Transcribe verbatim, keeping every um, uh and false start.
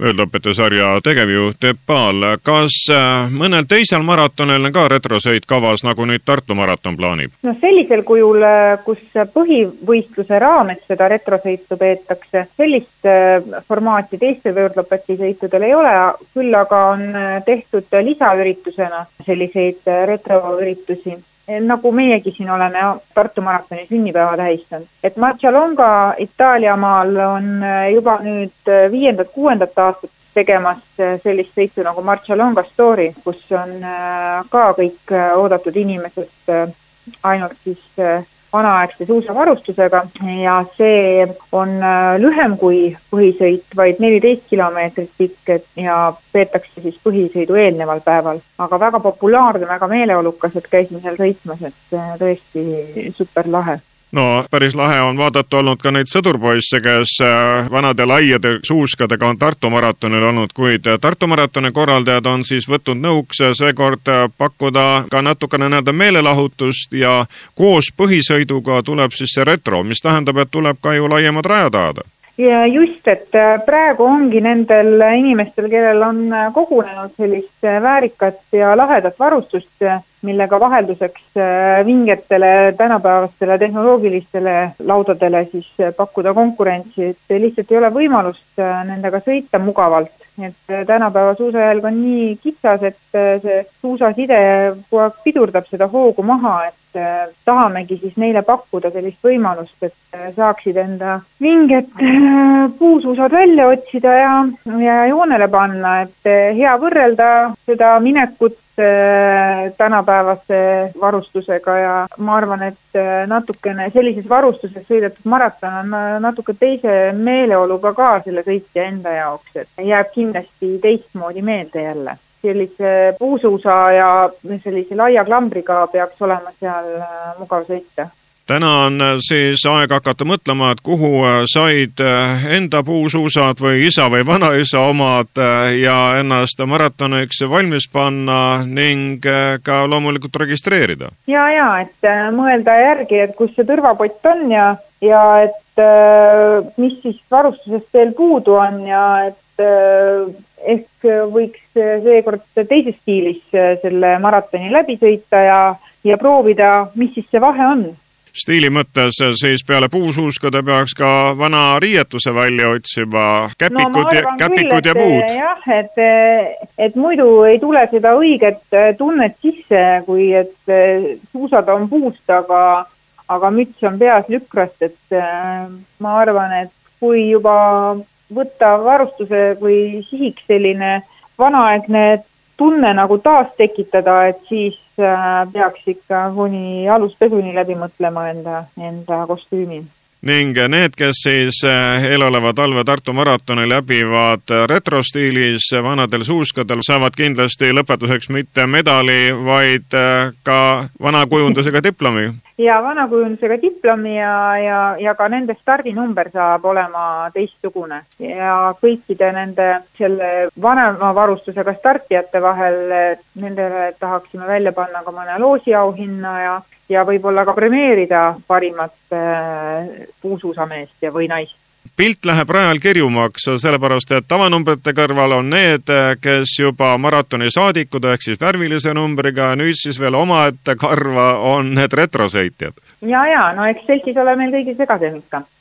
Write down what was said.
Worldlopete sarja tegevjuht Epp Paal. Kas mõnel teisel maratonil on ka retrosõit kavas, nagu nüüd Tartu maraton plaanib? No sellisel kujul, kus põhivõistluse raames seda retrosõitu peetakse, sellist formaati teiste Worldlopeti sõitudel ei ole, küll aga on tehtud lisaüritusena selliseid retroüritusi, nagu meiegi siin oleme Tartu maratoni sünnipäeva tähistanud. Et Marcialonga Itaaliamaal on juba nüüd viiendat, kuuendat aastat tegemas sellist sõitu nagu Marcialonga Story, kus on ka kõik oodatud inimesed ainult siis vanaaegse suusavarustusega ja see on lühem kui põhisõit, vaid neliteist kilomeetrit pikk ja peetakse siis põhisõidu eelneval päeval. Aga väga populaarne, väga meeleolukas, et käisime seal sõitmas, et tõesti super lahe. No päris lahe on vaadata olnud ka neid sõdurpoisse, kes vanade laiade suuskadega on Tartu maratonil olnud, kuid Tartu maratoni korraldajad on siis võtnud nõuks seekord pakkuda ka natukene nende meelelahutust ja koos põhisõiduga tuleb siis see retro, mis tähendab, et tuleb ka ju laiemad rajad ajada. Ja just, et praegu ongi nendel inimestel, kellel on kogunenud sellist väärikat ja lahedat varustust, millega vahelduseks vingetele, tänapäevastele tehnoloogilistele laudadele siis pakkuda konkurentsi, et lihtsalt ei ole võimalust nendega sõita mugavalt. Et tänapäeva suusajälg on nii kitsas, et see suusaside pidurdab seda hoogu maha, et tahamegi siis neile pakkuda sellist võimalust, et saaksid enda vinget puusuusad välja otsida ja, ja joonele panna, et hea võrrelda seda minekut tänapäevase varustusega ja ma arvan, et natukene sellises varustuses sõidetud maraton on natuke teise meeleoluga ka selle sõitja enda jaoks, et jääb kindlasti teistmoodi meelde jälle. Sellise puusuusa ja sellise laia klambriga peaks olema seal mugav sõita. Täna on siis aeg hakata mõtlema, et kuhu said enda puusuusad või isa või vanaisa omad ja ennast maratoniks valmis panna ning ka loomulikult registreerida. Ja, ja, et mõelda järgi, et kus see tõrvapott on ja, ja et mis siis varustusest veel puudu on ja et ehk võiks seekord teises stiilis selle maratoni läbi sõita ja, ja proovida, mis siis see vahe on. Stiili mõttes siis peale puusuuskade peaks ka vana riietuse välja otsima, käpikud, no, ja, käpikud küll, ja muud. Jah, et, et muidu ei tule seda õiget tunnet sisse, kui et suusad on puust, aga, aga müts on peas lükrast, et ma arvan, et kui juba võtta varustuse või sihiks selline vanaaegne tunne nagu taas tekitada, et siis peaks ikka kuni aluspesuni läbi mõtlema enda, enda kostüümi. Ning need, kes siis eeloleva talve Tartu maratoni läbivad retrostiilis vanadel suuskadel, saavad kindlasti lõpetuseks mitte medali, vaid ka vanakujundusega diplomi. Ja vanakujundusega diplomi ja, ja, ja ka nende stardinumber saab olema teistsugune. Ja kõikide nende selle vanema varustusega startijate vahel nendele tahaksime välja panna ka mõne loosiauhinna ja ja võib-olla ka premeerida parimat puusuusameest ja või naist. Pilt läheb rajal kirjumaks, sellepärast et tavanumbrite kõrval on need, kes juba maratoni saadikud ehk siis värvilise numbriga, nüüd siis veel omaette karva on need retrosõitjad. Ja, ja, no eks seltis ole meil kõigil segasem ikka.